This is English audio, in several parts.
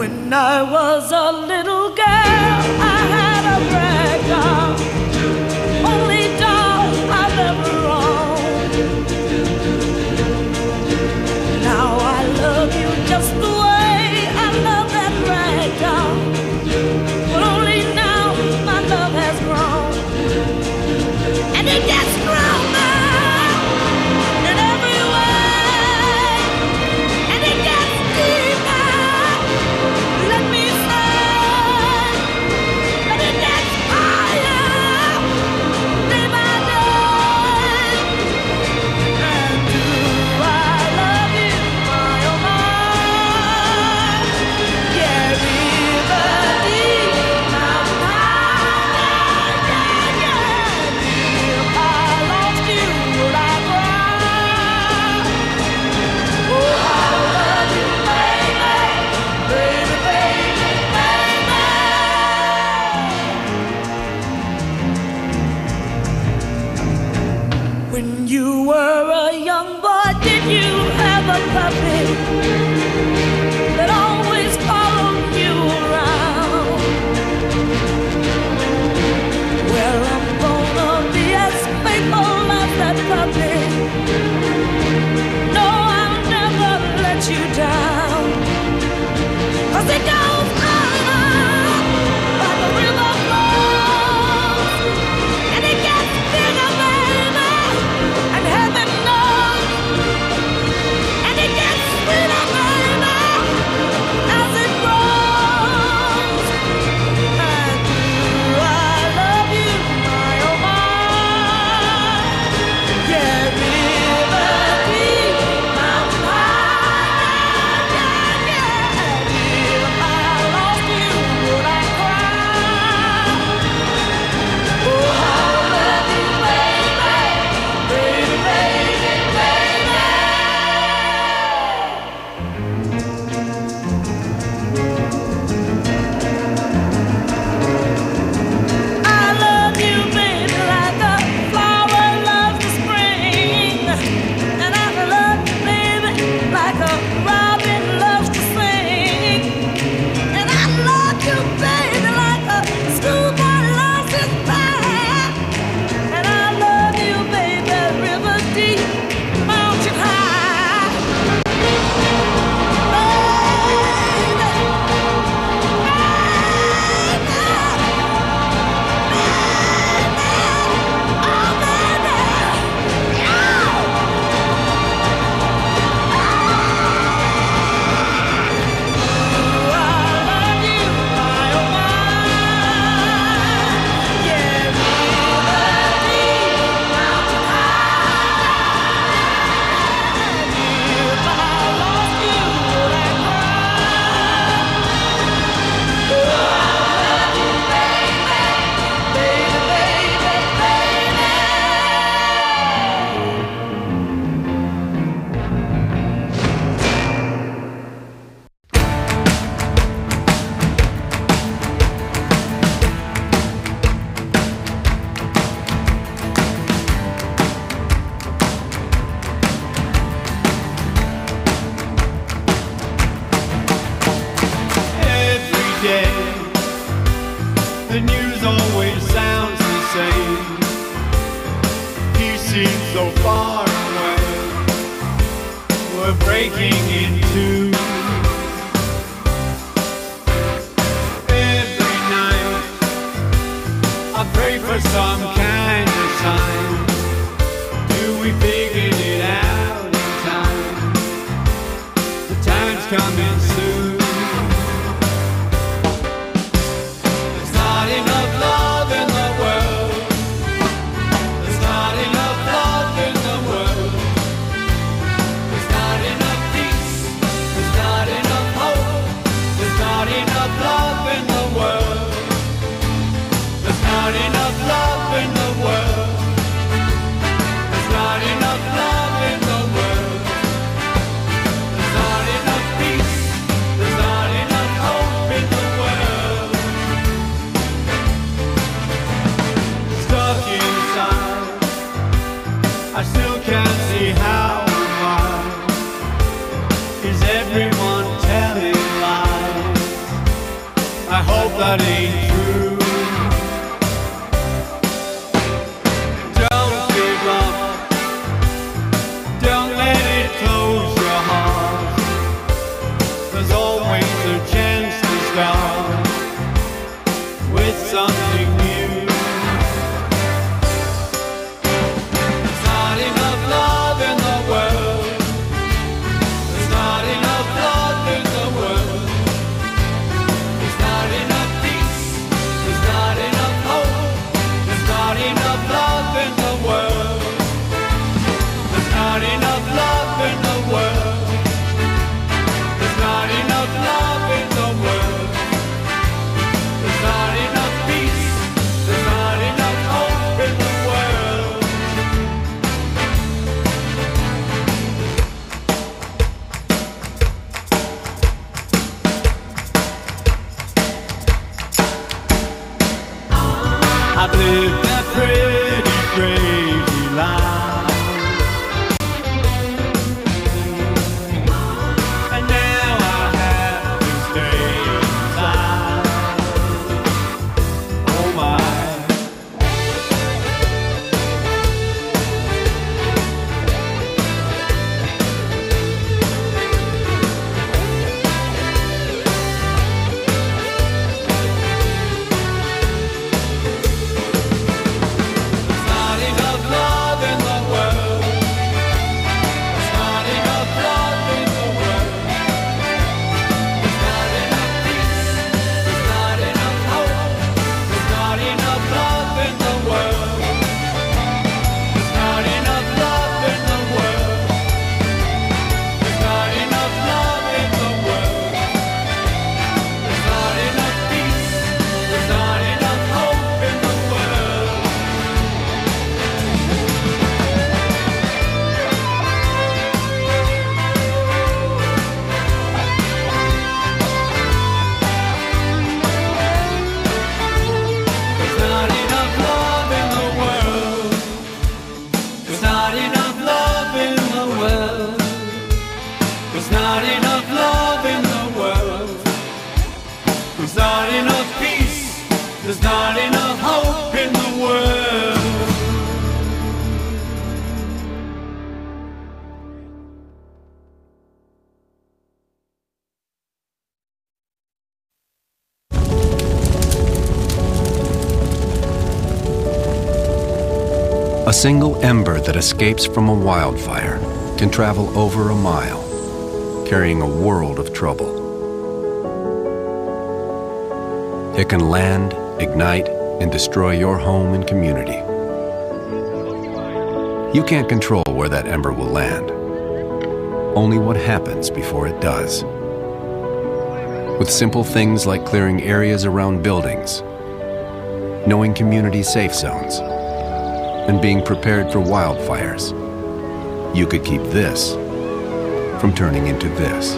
When I was a little girl, I had a rag doll, only doll I've ever owned. Now I love you just the way I love that rag doll, but only now my love has grown, and it gets stronger in every way, and it gets deeper. Let me say, and it gets higher day by day. And do I love you, my oh my? Yeah, river deep, mountain high, yeah, yeah, yeah. If I lost you, would I cry? Oh, I love you, baby, baby, baby, baby. When you were a young boy, did you have a puppy that always followed you around? Well, I'm gonna be as faithful as that puppy. No, I'll never let you down. 'Cause it goes on like a river flows, and it gets bigger, baby, and heaven knows, and it gets sweeter, baby, as it grows. And do I love you, my oh my? Yeah, river deep, mountain high, yeah, yeah, yeah. If I lost you, would I cry? Oh, I love you, baby, baby, baby, baby. I love you, baby, like a flower loves the spring, and I love you, baby, like a robin loves to sing, and I love you, baby, like a schoolboy loves his band, and I love you, baby, river deep, mountain high, Every day, the news always sounds the same. He seems so far away. We're breaking into. Every night, I pray for some kind of sign. Do we figure it out in time? The time's coming soon. There's not enough love in the world. There's not enough love in the world. There's not enough peace. There's not enough hope. There's not enough love in the world. There's not enough love in the world. There's not enough love in the world. There's not enough peace. There's not enough hope in the world. Stuck inside, I still can't see how and why. Is everyone telling lies? that ain't true. Don't give up. Don't let it close your heart. There's always a chance to start with something new. There's not enough love in the world. There's not enough love in the world. There's not enough peace. There's not enough hope. There's not enough love in the world. There's not enough love in the world. There's not enough love in the world. There's not enough peace. There's not enough hope in the world. I've lived that pretty crazy life, and now I have to stay inside. Oh my. There's not enough love in the world. There's not enough love in the world. There's not enough peace. There's not enough hope. There's not enough love in the world. There's not enough love in the world. There's not enough love in the world. There's not enough peace. There's not enough hope in the world. There's not enough love in the world. There's not enough love in the world. There's not enough love in the world. There's not enough peace. There's not enough hope in the world. A single ember that escapes from a wildfire can travel over a mile, carrying a world of trouble. It can land, ignite, and destroy your home and community. You can't control where that ember will land, only what happens before it does. With simple things like clearing areas around buildings, knowing community safe zones, and being prepared for wildfires, you could keep this from turning into this.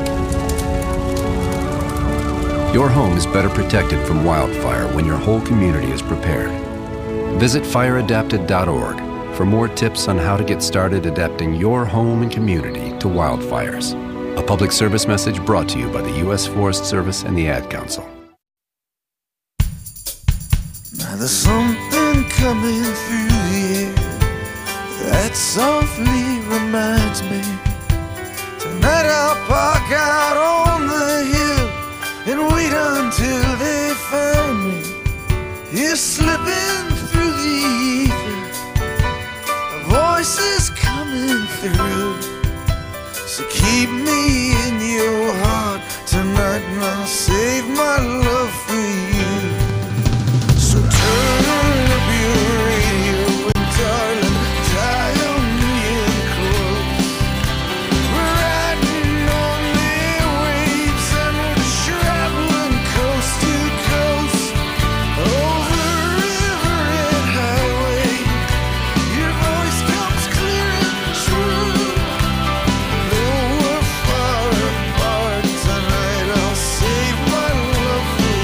Your home is better protected from wildfire when your whole community is prepared. Visit fireadapted.org for more tips on how to get started adapting your home and community to wildfires. A public service message brought to you by the U.S. Forest Service and the Ad Council. Now there's something coming through the air that softly reminds me. Tonight I'll park out on the hill and wait until they find me. You're slipping through the ether, a voice is coming through. So keep me in your heart tonight and I'll save my love for you. So turn up your radio and darling, dial me in close. We're riding on the waves and we're traveling coast to coast, over river and highway. Your voice comes clear and true. Though we're far apart tonight, I'll save my love for you.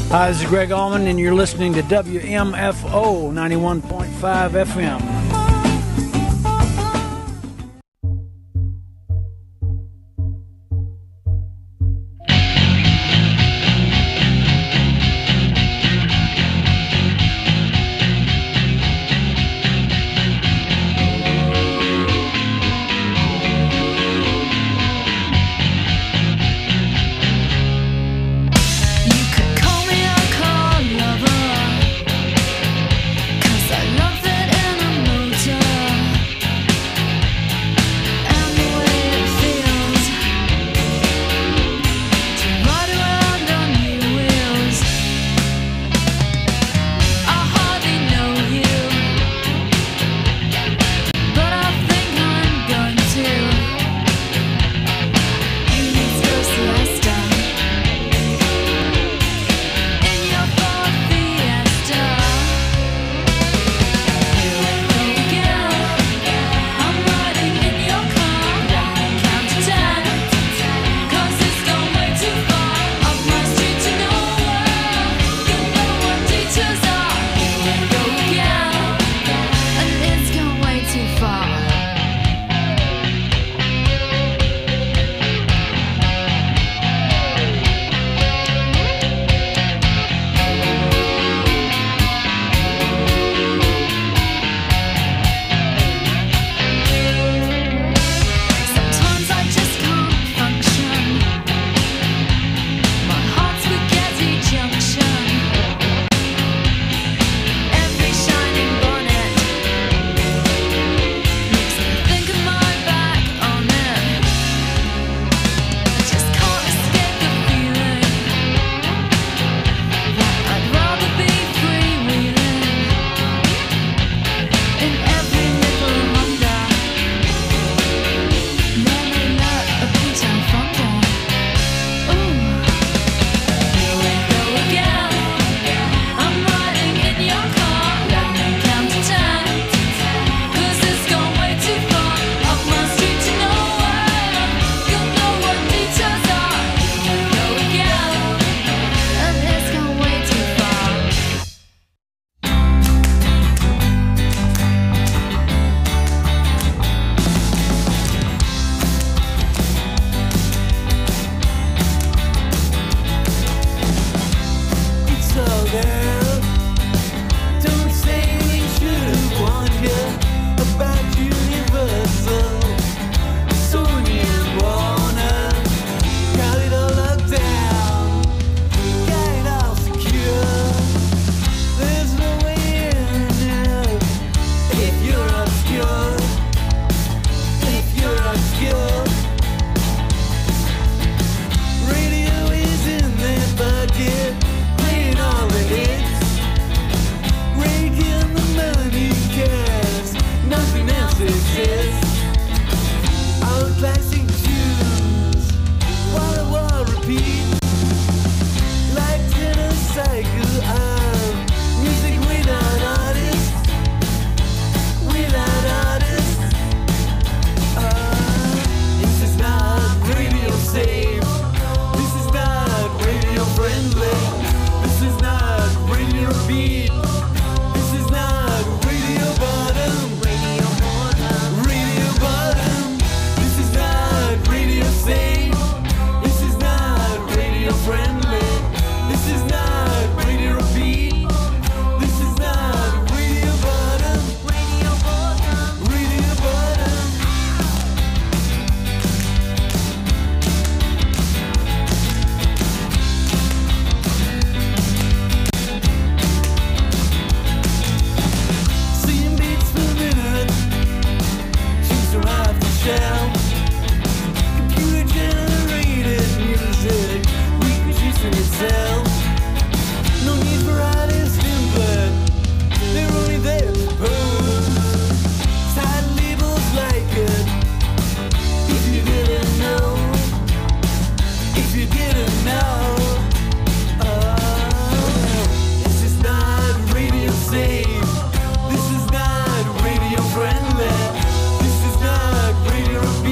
Hi, this is Greg Allman, and you're listening to WMFO 91.5 FM.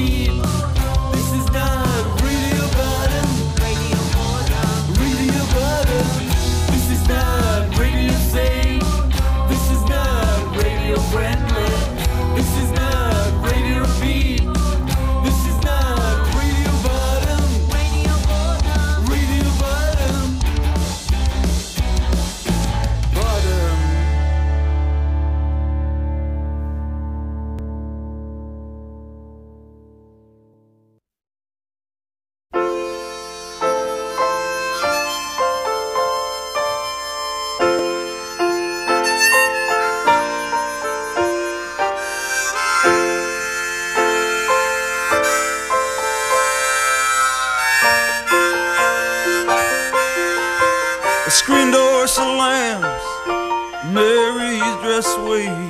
Radio best ways.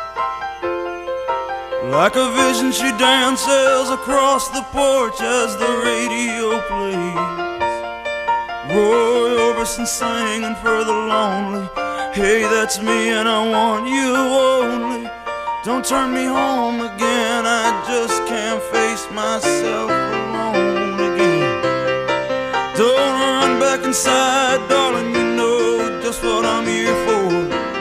Like a vision she dances across the porch as the radio plays. Roy Orbison singing for the lonely. Hey, that's me and I want you only. Don't turn me home again, I just can't face myself alone again. Don't run back inside, darling, you know just what I'm here for.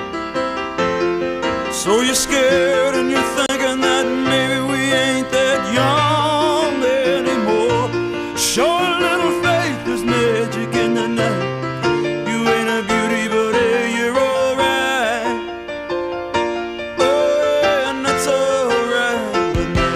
So you're scared and you're thinking that maybe we ain't that young anymore. Show a little faith, there's magic in the night. You ain't a beauty, but hey, you're alright. Oh, and that's alright with me.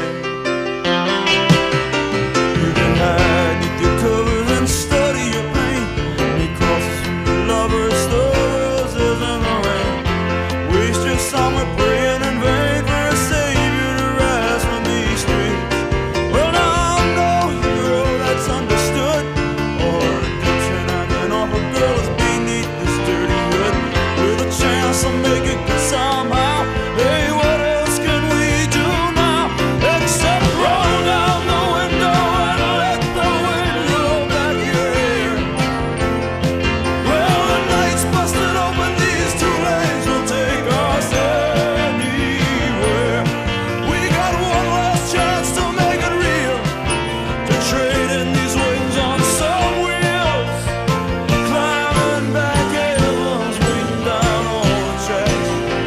You can hide beneath your covers and study your pain. Make crosses from your lovers, the roses and the rain. Waste your summer praying in vain for a savior to rise from these streets. Well, now I know you're all that's understood. All the addiction I can offer, girl, is beneath this dirty hood. With a chance to make it good somehow. Hey, what else can we do now except roll down the window and let the wind blow back your hair? Well, the night's busted open, these two lanes will take us anywhere. We got one last chance to make it real, to trade in these wings on some wheels. Climbing back hills, waiting down all the tracks.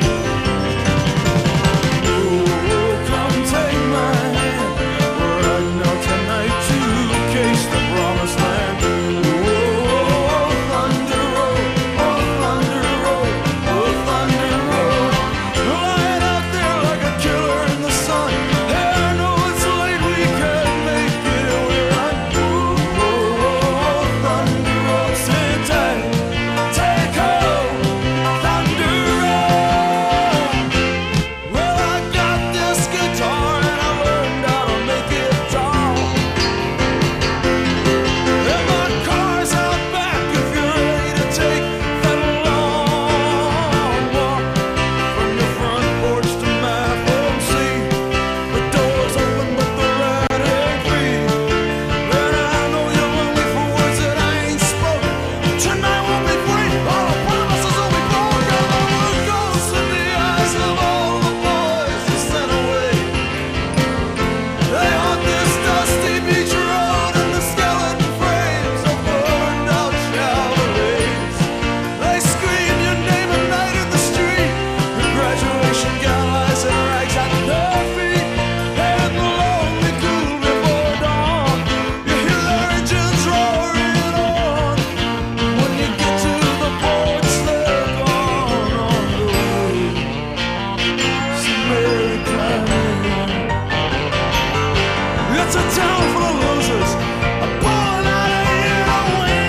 Oh, come take my hand, we're riding out tonight to case the promised land. Oh, Thunder Road, oh, Thunder Road, oh, Thunder Road. Lying out there like a killer in the sun. Hey, I know it's late, we can't make it, we're on. Oh, Thunder Road, sit tight, take hold, Thunder Road. Well, I got this guitar and I learned how to make it tall. And my car's out back if you're ready to take that long walk from your front porch to my front seat. The door's open but the ride ain't free. And I know you're lonely for words that I ain't spoken. Tonight won't be free, all the promises will be broken. I will ghosts in the eyes of all the boys you sent away. They haunt this dusty beach road and the skeleton frames of burned out Chevrolets. They scream your name at night in the street. Your graduation gown lies in rags at their feet. And the lonely cool before dawn, you hear their engines roaring on. When you get to the porch, they're gone on the way. So Mary climbing. It's a town full of losers. I'm pulling out of here to win.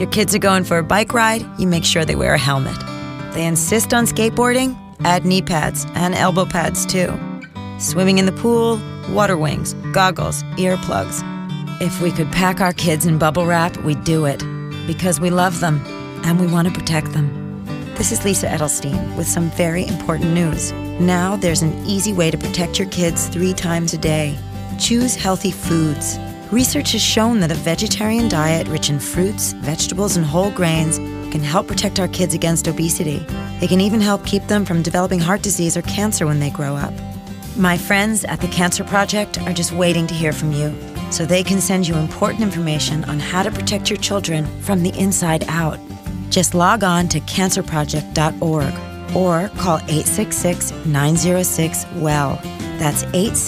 Your kids are going for a bike ride, you make sure they wear a helmet. They insist on skateboarding, add knee pads and elbow pads too. Swimming in the pool, water wings, goggles, earplugs. If we could pack our kids in bubble wrap, we'd do it. Because we love them and we want to protect them. This is Lisa Edelstein with some very important news. Now there's an easy way to protect your kids 3 times a day. Choose healthy foods. Research has shown that a vegetarian diet rich in fruits, vegetables, and whole grains can help protect our kids against obesity. It can even help keep them from developing heart disease or cancer when they grow up. My friends at the Cancer Project are just waiting to hear from you, so they can send you important information on how to protect your children from the inside out. Just log on to cancerproject.org or call 866-906-WELL. That's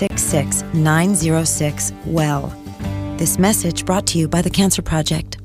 866-906-WELL. This message brought to you by the Cancer Project.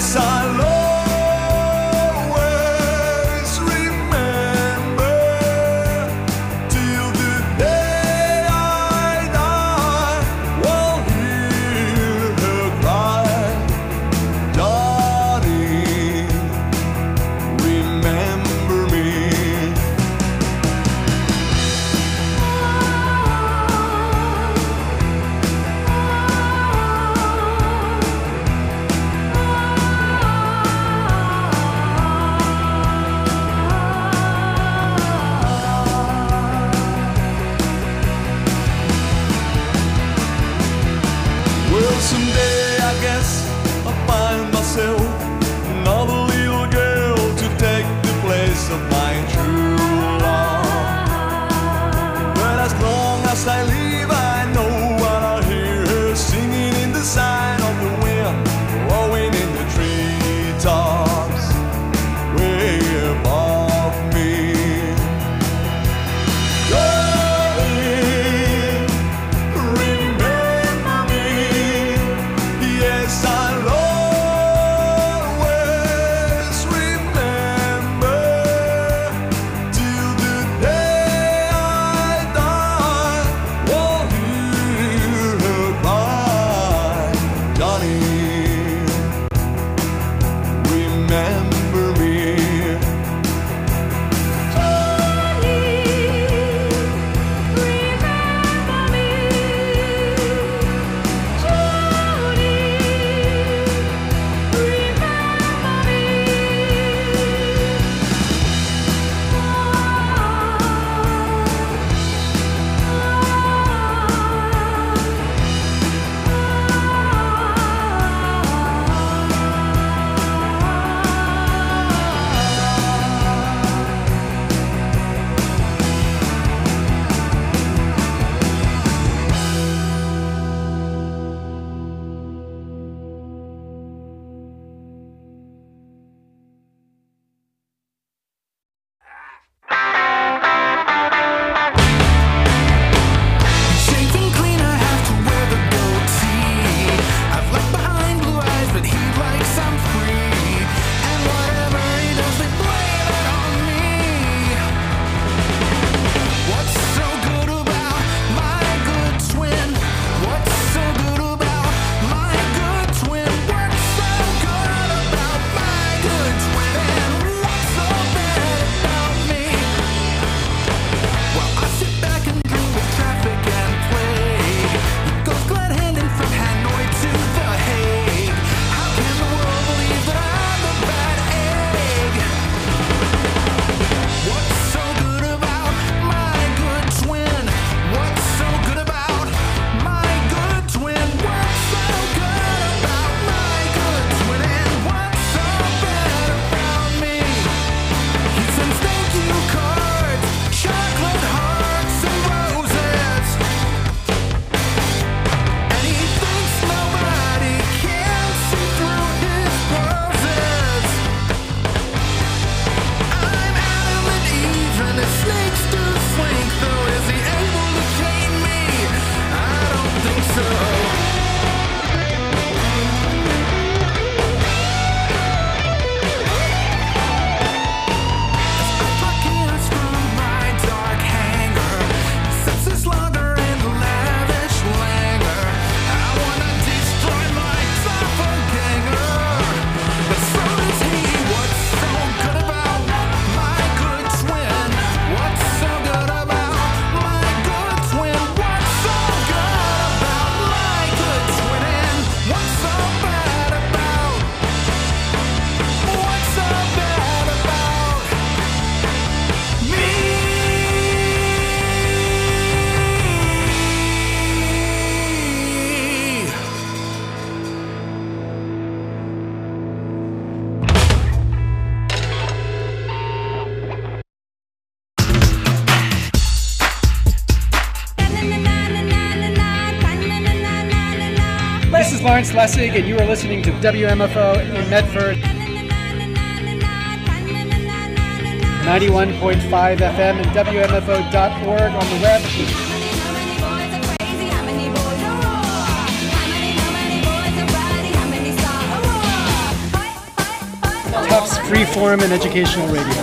Yes, I'll always remember till the day I die. While hear her cry, darling, remember me. Well, someday I guess I'll find myself another little girl to take the place of my true love. But as long as I live, I know what I'll hear her singing in the sign of the wind, blowing in the treetops way above me. Darling, remember me. Yes, I'll always remember till the day I die. While hear her cry, darling, remember me. Shaving clean, I have to wear the goatee. I've left behind blue eyes, but he likes I'm free. And whatever he does, they blame it on me. What's so good about my good twin? What's so good about my good twin? What's so good about my good twin? And what's so bad about me? Well, I sit back and drink with traffic and play. He goes glad handing from Hanoi to The Hague. How can the world believe that I'm the bad egg? What's so good about my good twin? What's so good about my good twin? What's so good about my good twin? And what's so bad about me? He sends thank you cards, chocolate hearts and roses. And he thinks nobody can see through his poses. I'm Adam and Eve and the snakes do slink. Though is he able to tame me? I don't think so. Buckets from my dark hangar, sets his lager in lavish languor. I wanna destroy my doppelganger, but so does he. What's so good about my good twin? What's so good about my good twin? What's so good about my good twin? And what's so bad about? What's so bad about me? This is Lawrence Lessig, and you are listening to WMFO in Medford, 91.5 FM and WMFO.org on the web. WMF's free-form and educational radio.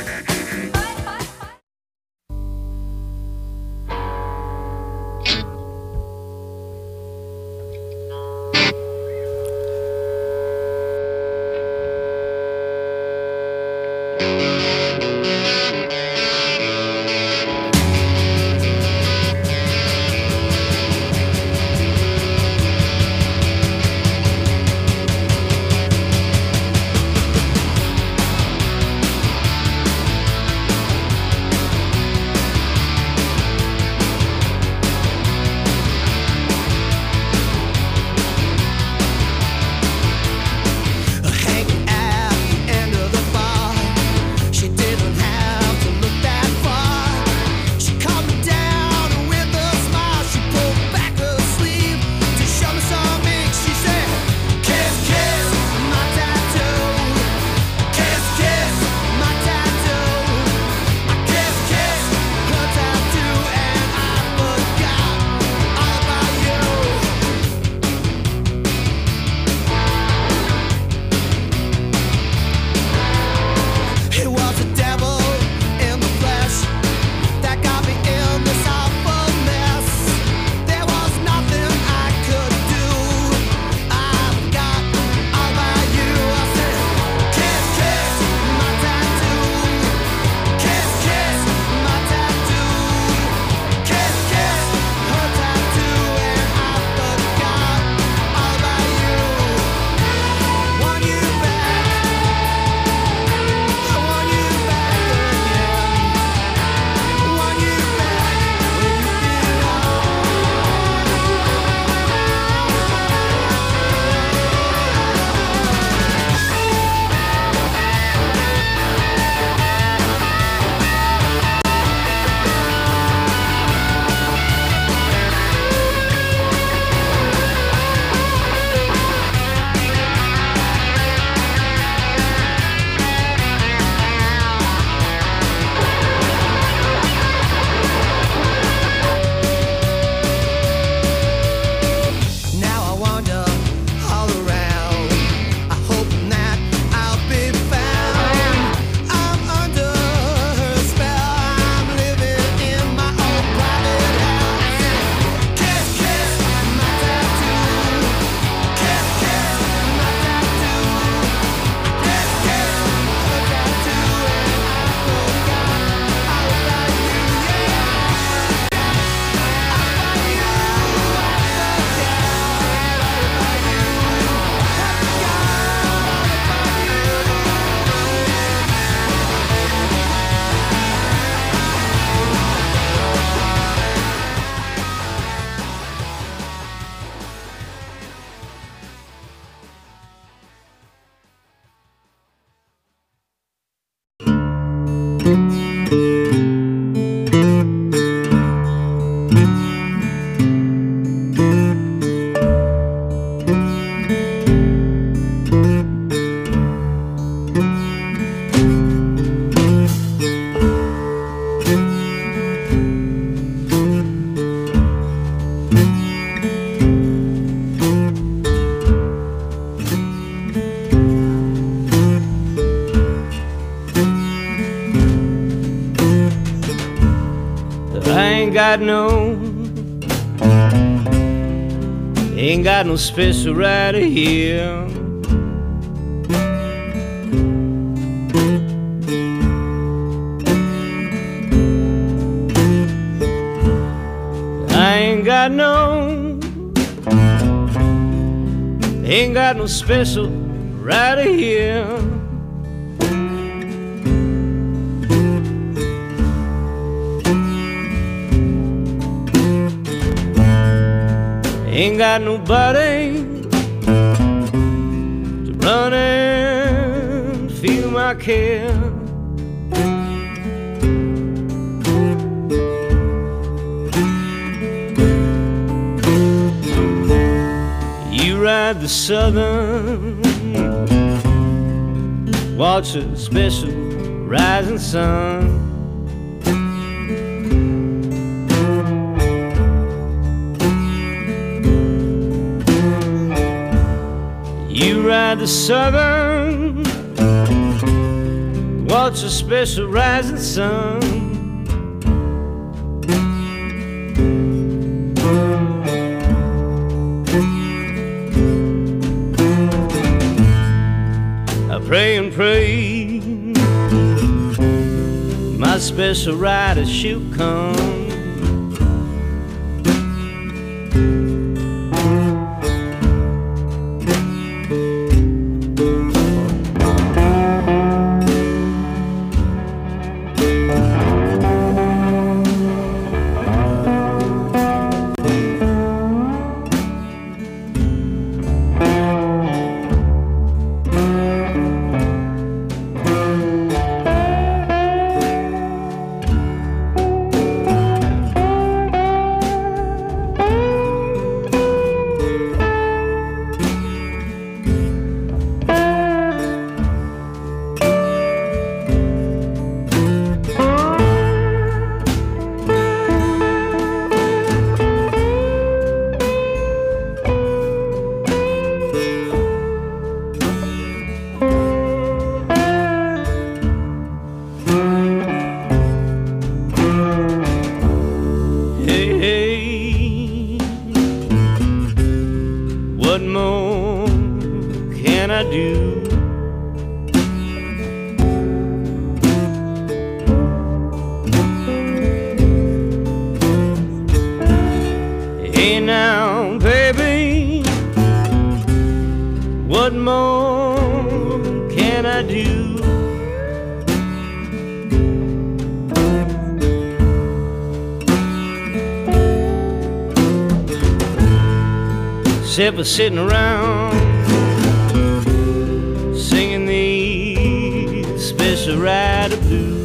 Ain't got no special right here. I ain't got no special right here. Ain't got nobody to run and feel my care. You ride the southern, watch a special rising sun. You ride the southern, What's a special rising sun? I pray and pray my special rider she'll come. What more can I do? Hey now, baby, what more can I do? Except for sitting around singing these special rider blues.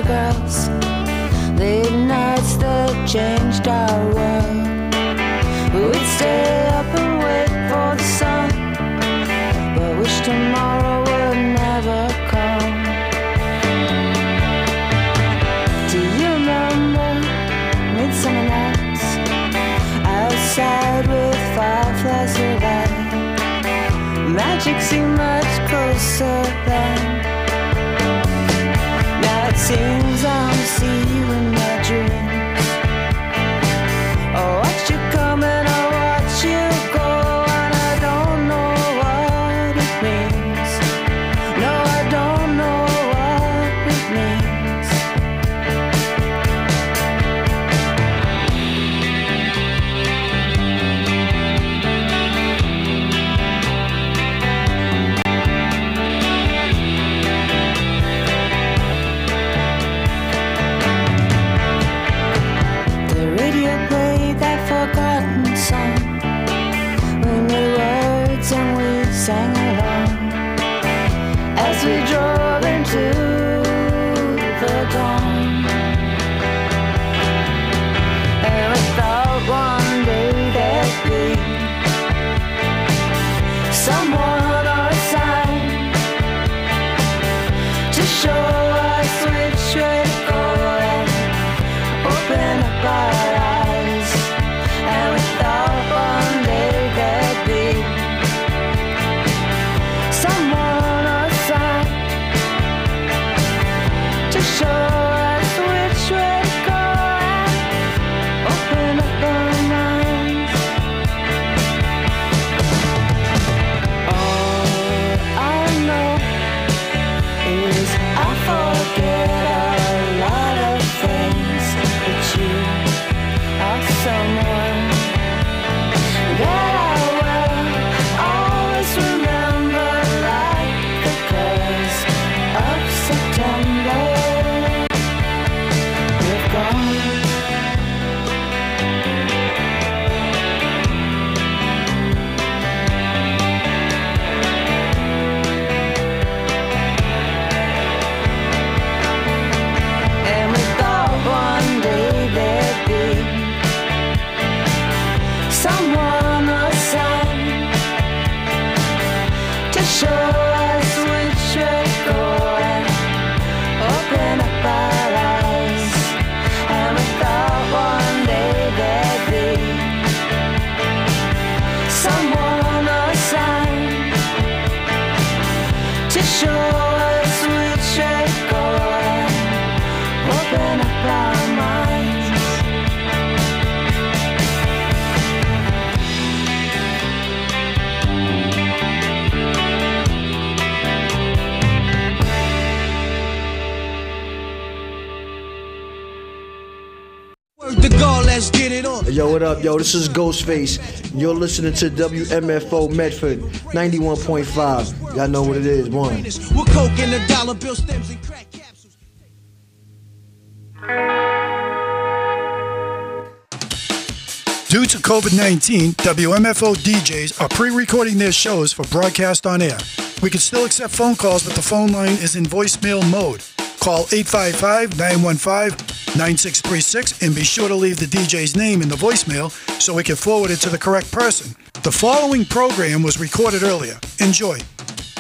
summer girls, late nights that changed our world. We'd stay up and wait for the sun, but wish tomorrow would never come. Do you remember midsummer nights outside with fireflies of light? Magic seemed much closer then. Now it seems I see you in my dreams. Oh, watch you come and I watch you go, and I don't know what it means. No, I don't know what it means. The radio played that forgotten song. We knew words and we sang along as we drove into the dawn. And we thought one day there'd be someone or a sign to show us which way to go and open up our eyes. And we thought one day there'd be someone or a sign to show us which way to go and open up our minds. All I know is I forget a lot of things, but you are someone that I will always remember, like the colors of September. You're gone. And we thought one day there'd be someone or a sign to show us which way to go and open up our eyes. And we thought one day there'd be someone or a sign to show us which way to go and open up our minds. Word to God, let's get it on. Yo, what up, yo? This is Ghostface. You're listening to WMFO Medford 91.5. Y'all know what it is, one. With coke and the dollar bill stems and crack capsules. Due to COVID-19, WMFO DJs are pre-recording their shows for broadcast on air. We can still accept phone calls, but the phone line is in voicemail mode. Call 855-915-9636 and be sure to leave the DJ's name in the voicemail so we can forward it to the correct person. The following program was recorded earlier. Enjoy.